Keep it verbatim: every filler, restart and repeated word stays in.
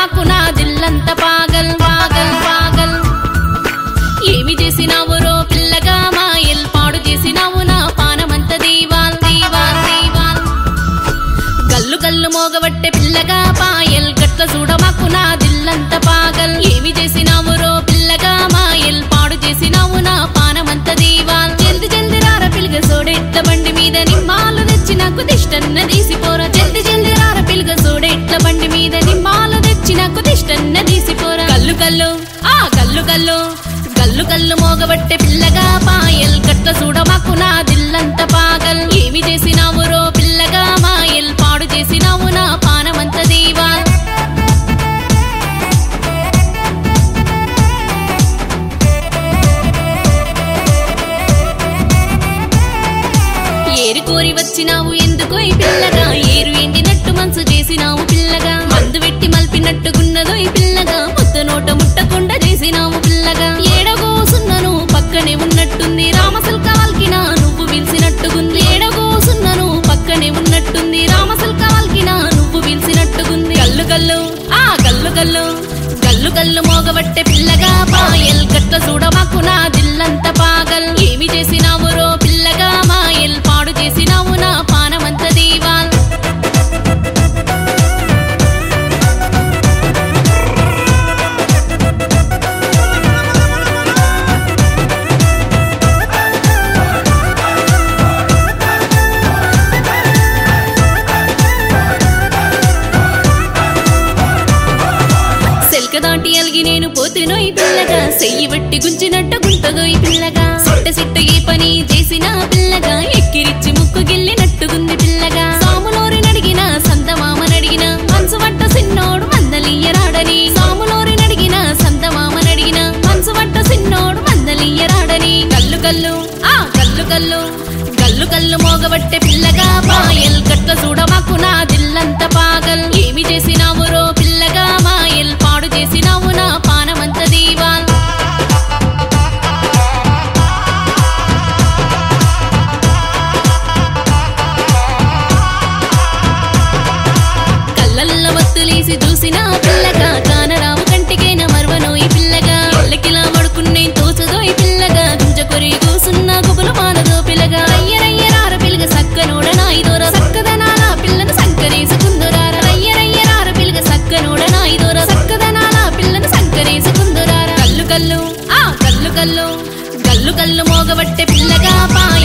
మాకు నా దిల్లంత పాగల్ పాగల్ పాగల్ ఏమి చేసినావు రో పిల్లగా మాయల్ పాడు చేసినావు నా పానమంత దీవాల్ దీవాల్ దీవాల్ గల్లు గల్లు మోగబట్టే పిల్లగా పాయల్ గట్ల చూడ మాకు నా దిల్లంత పాగల్ ఏమి చేసినావు రో పిల్లగా మాయల్ పాడు చేసినావు నా పానమంత దీవాల్ జల్ది జల్ది రార పిల్గ సోడెట్ల బండి మీద నిమ్మాలు తెచ్చి నాకు దిష్టన్న తీసిపోరా జల్ది జల్ది రార పిల్గ సోడెట్ల బండి మీద నిమ్మాలు తెచ్చి నాకు దిష్టన్న తీసిపోరా కల్లు కల్లు ఆ కల్లు కల్లు కల్లు కల్లు మోగబట్టే పిల్లగా పాయల్ గట్ల చూడ మాకు నా దిల్లంత పాగల్ ఏమి చేసినావు రో పిల్లగా మాయల్ పాడు చేసినావు నా పానమంత దీవాల్ ఏరు కోరి వచ్చినావు ఎందుకో ఈ పిల్లగా ఏరు ఎండినట్టు మనసు చేసినావు పిల్లగా మందు పెట్టి మల్పినట్టుగున్నదో ఈ పిల్లగా ముద్ద నోట ముట్టకుండా చేసినావు పిల్లగా ఏడగోసున్నను పక్కనే ఉన్నట్టుంది రామసల్ కాల్కినా నువ్వు పిలిచినట్టుగుంది ఏడగోసున్నను పక్కనే ఉన్నట్టుంది రామసల్ కాల్కినా నువ్వు పిలిచినట్టుగుంది కల్లు కల్లు ఆ కల్లు కల్లు కల్లు కల్లు మోగబట్టే పిల్లగా పాయల్ గట్ల చూడ మాకు నా దిల్లంత పాగల్ ఏమి చేసినావు రో పిల్లగా మాయల్ పాడు చేసినావు నా పానమంత దీవాల్ దాటి అలిగి నేను పోతేనో ఈ పిల్లగా చెయ్యి బట్టి గుంచినట్టు గుంటదో ఈ పిల్లగా సిట్ట సిట్ట ఏ పని చేసిన పిల్లగా ఎక్కిరిచ్చి ముక్కు గిల్లినట్టుగుంది పిల్లగా సాములోరినడిగిన సంతమామనడిగిన మనసు పట్ట సిన్నోడు మందలియ్యరాడని సాములోరినడిగిన సంతమామనడిగిన మనసు పట్ట సిన్నోడు మందలియ్యరాడని కల్లు కల్లు ఆ కల్లు కల్లు కల్లు కల్లు మోగబట్టే పిల్లగా పాయల్ గట్ల చూడ మాకు నా దిల్లంత పాగల్ ఏమి చేసినావు రో పిల్లగా మాయల్ పాడు చేసినావు నా పానమంత దీవాల్ కళ్ళల్ల మత్తులేసి చూసిన పిల్లగా కానరావు కంటికైన మర్వనో ఈ పిల్లగా ఎల్లకిలా మడుకున్నే తోచదో ఈ పిల్లగా గుంజ కొరి కూసున్న గుబులు మానదో పిల్లగా అయ్యరయ్యరార పిల్లగ సక్కనోడనా ఇదోర సక్కదనాల పిల్లను సంకరేసుకుందురార అయ్యరయ్యరార పిల్లగ సక్కనోడనా ఇదోర సక్కదనాల పిల్లను సంకరేసుకుందురార కల్లు కల్లు ఆ కల్లు కల్లు కల్లు కల్లు మోగబట్టే పిల్లగా పా